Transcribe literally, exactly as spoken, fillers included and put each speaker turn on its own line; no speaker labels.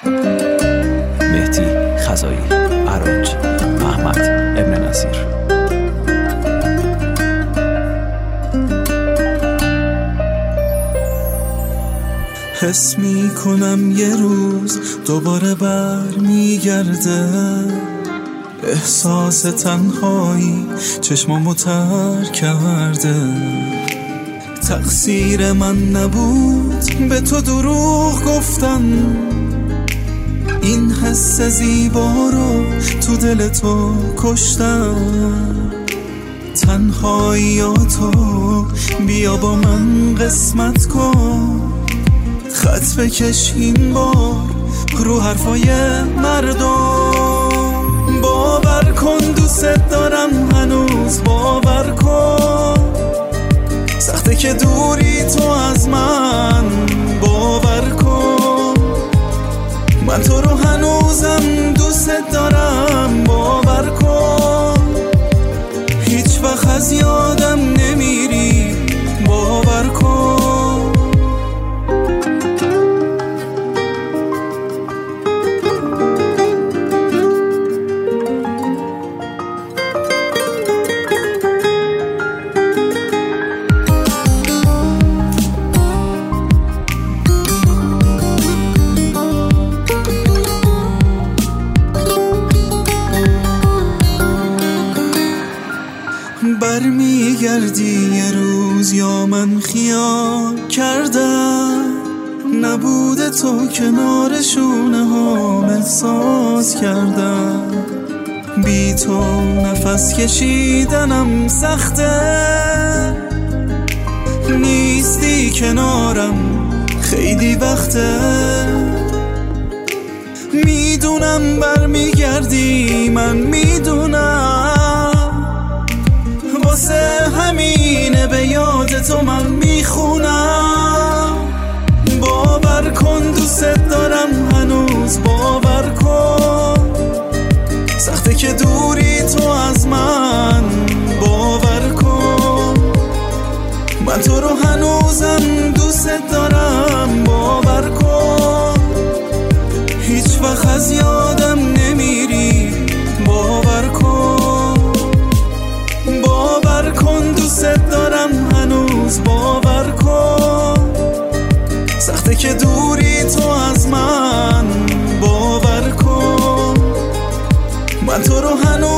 مهدی خزایی، عراج، احمد ابن نصیر.
حس می کنم یه روز دوباره بر میگرده، احساس تنهایی چشمامو تر کرده. تقصیر من نبود به تو دروغ گفتن، این حس زیبا رو تو دل تو کشتم. تنهاییاتو بیا با من قسمت کن، خط بکش این بار رو حرفای مردم. باور کن دوست دارم هنوز، باور کن سخته که دوری تو از من. باور کن من تو رو هنوزم دوست دارم. باور کن هیچ وقت از یادم نمیری. باور کن برمیگردی یه روز یا من خیال کردم، نبوده تو کنار شونه ها احساس کردم. بی تو نفس کشیدنم سخته، نیستی کنارم خیلی وقته. میدونم برمیگردی، من میدونم، واسه همینه به یاد تو من میخونم. باور کن دوست دارم هنوز. باور کن سخته که دوری تو از من. باور کن من تو رو هنوزم دوست دارم. باور کن هیچ وقت از یادم نمیری. باور کن باور کن دوست دارم هنوز. باور کن سخته که دوری تو از من. باور کن من تو رو هنوز